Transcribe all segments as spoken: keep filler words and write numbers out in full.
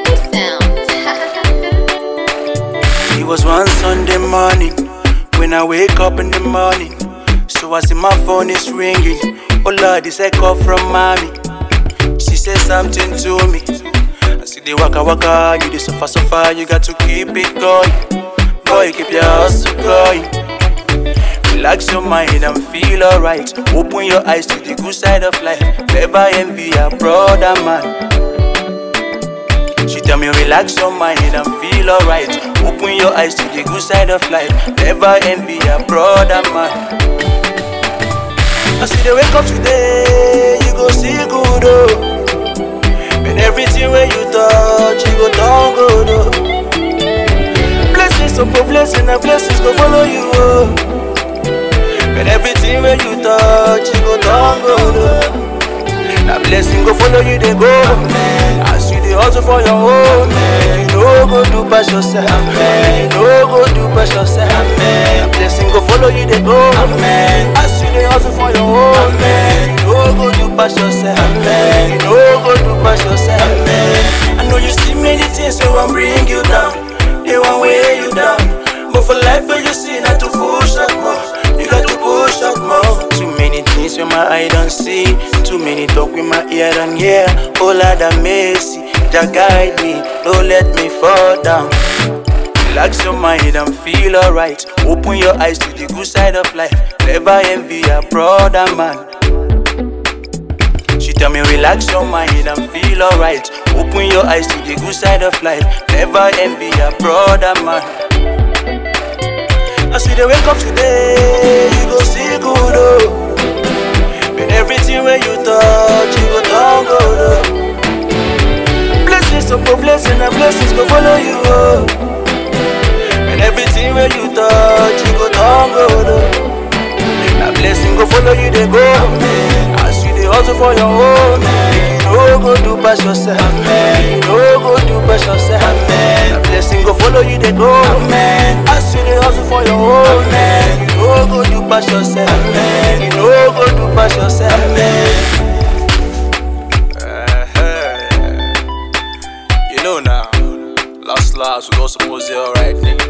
Stable sounds. It was one Sunday morning when I wake up in the morning. So I see my phone is ringing. Oh Lord, this a call from mommy. She said something to me. I see the waka waka, you the suffer suffer, you got to keep it going. Boy, keep your hustle going. Relax your mind and feel alright. Open your eyes to the good side of life. Never envy a brother man. She tell me relax your mind and feel alright. Open your eyes to the good side of life. Never envy a brother man. I see the wake up today, you go see good oh. And everything where you touch, you go down good oh. Blessings upon blessings and blessings go follow you oh. And everything where you touch, you go down good oh. That blessing go follow you, they go. As you dey hustle for your own, you no go do pass yourself. You no go do pass yourself. That blessing go follow you, they go. As you dey hustle for your own, you no go do pass yourself. You no go do pass yourself. I know you see many things so won't bring you down. They won't weigh you down. But for life, where you see not to push that more. You got to push that more. Too many things with my eye don't see. Too many talk with my ear and hear. Oh Lord have mercy, Jah guide me. Don't let me fall down. Relax your mind and feel alright. Open your eyes to the good side of life. Never envy a brother man. She tell me relax your mind and feel alright. Open your eyes to the good side of life. Never envy a brother man. I see the wake up today, you go see good oh. And everything where you touch, you go down good oh. Blessings upon blessings and blessings go follow you oh. And everything where you touch, you go down good oh. That blessing go follow you, they go. As you dey hustle for your own, you no go do pass yourself. You no go do pass yourself. That blessing go follow you, they go. As you dey hustle for your own, you no go do pass yourself. You no go do pass yourself. Uh-huh. You know now, last last we all supposed to be alright, nigga.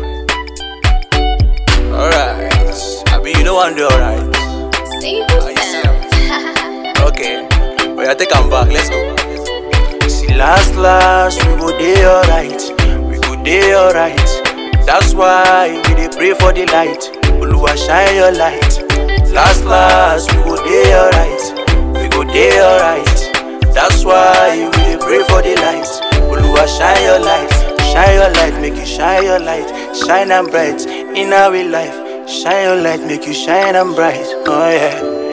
Alright, I mean you know I'm doing alright. Stable sounds. Okay, but I think I'm back, let's go. See last last we go dey alright. We go dey alright. That's why we dey pray for the light. Oluwa shine your light. Last last we go dey alright. We go dey alright. That's why we dey pray for the light. Oluwa shine your light. Shine your light, make you shine your light. Shine and bright in our life. Shine your light, make you shine and bright. Oh yeah.